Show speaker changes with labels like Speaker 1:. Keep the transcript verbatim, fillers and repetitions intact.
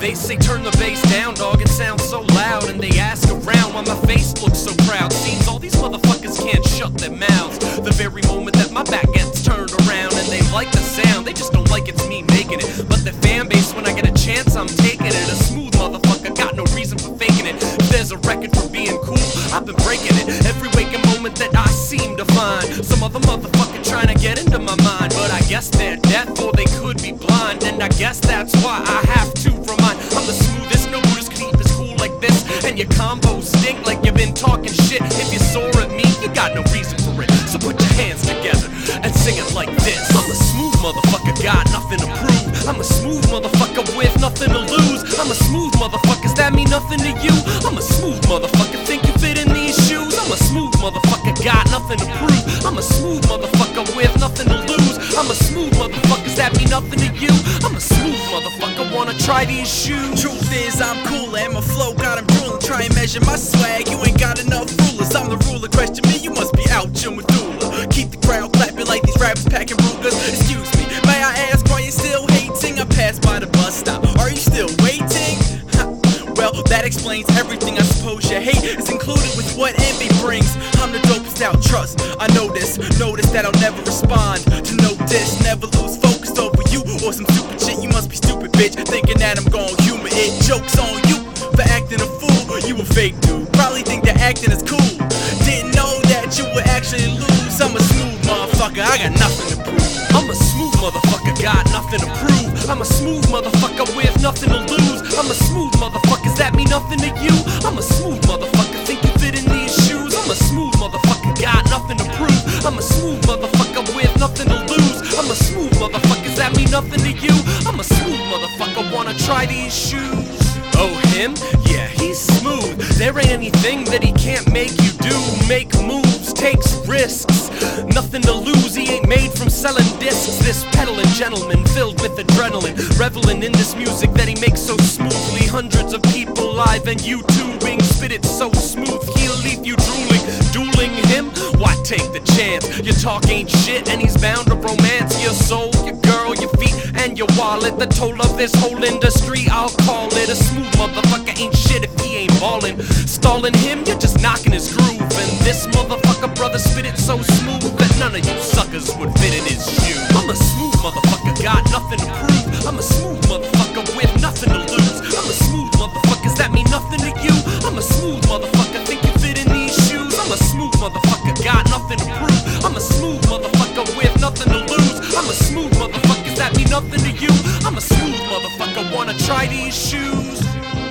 Speaker 1: They say turn the bass down, dog, it sounds so loud. And they ask around why my face looks so proud. Seems all these motherfuckers can't shut their mouths the very moment that my back gets turned around. And they like the sound, they just don't like it's me making it. But the fan base, when I get a chance, I'm taking it. A smooth motherfucker, got no reason for faking it. If there's a record for being cool, I've been breaking it. Every waking moment that I seem to find some other motherfucker trying to get into my mind. But I guess they're deaf or they could be blind. And I guess that's why I have to remind I'm the smoothest, no Buddhist keep is cool like this. And your combos stink like you've been talking shit. If you're sore at me, you got no reason for it. So put your hands together and sing it like this. I'm a smooth motherfucker, got nothing to prove. I'm a smooth motherfucker with nothing to lose. I'm a smooth motherfucker, does that mean nothing to you? I'm a smooth motherfucker, think you fit in these shoes? I'm a smooth motherfucker, got nothing to prove. I'm a smooth motherfucker with nothing to lose. I'm a smooth motherfucker, does that mean nothing to you? I'm a smooth motherfucker, wanna try these shoes?
Speaker 2: Truth is I'm cool and my flow got him drooling. Try and measure my swag, you ain't got enough rulers. I'm the ruler, question me, you must be out your medulla. Keep the crowd clapping like these rappers packing Rugers. Excuse me, may I ask why you still hating? I passed by the bus stop, are you still waiting? Well, that explains everything. I suppose your hate is included with what envy brings. I'm the dopest out, trust, I know this. Notice that I'll never respond to no diss. Never lose focus over you or some stupid shit. You must be stupid, bitch, thinking that I'm gon' humor it. Joke's on you for acting a fool. You a fake dude, probably think that acting is cool. Didn't know that you would actually lose. I'm a smooth motherfucker, I got nothing to prove.
Speaker 1: I'm a smooth motherfucker, got nothing to prove. I'm a smooth motherfucker with nothing to lose. I'm a smooth motherfucker, does that mean nothing to you? I'm a smooth motherfucker, think you fit in these shoes? I'm a smooth motherfucker, got nothing to prove. I'm a smooth motherfucker with nothing to lose. I'm a smooth motherfucker, does that mean nothing to you? I'm a smooth motherfucker, wanna try these shoes? Oh, him? Yeah, he's smooth. There ain't anything that he can't make you do. Make moves, takes risks. Nothing to lose, he ain't made from selling discs. This peddling gentleman filled with adrenaline, reveling in this music that he makes so smoothly. Hundreds of people live and YouTubing, spit it so smooth, he'll leave you drooling. Dueling him? Why take the chance? Your talk ain't shit and he's bound to romance your soul, your girl, your feet, and your wallet. The toll of this whole industry, I'll call it. A smooth motherfucker ain't shit if he ain't ballin'. Stalling him, you're just knocking his groove. And this motherfucker, brother, spit it so smooth that none of you suckers would fit in his shoes. I'm a smooth motherfucker, got nothing to prove. I'm a smooth motherfucker with nothing to lose. I'm a smooth motherfucker, does that mean nothing to you? I'm a smooth motherfucker, think you fit in these shoes? I'm a smooth motherfucker, got nothing to prove. I'm a smooth motherfucker with nothing to lose. I'm a smooth motherfucker, does that mean nothing to you? I'm a smooth motherfucker, wanna try these shoes?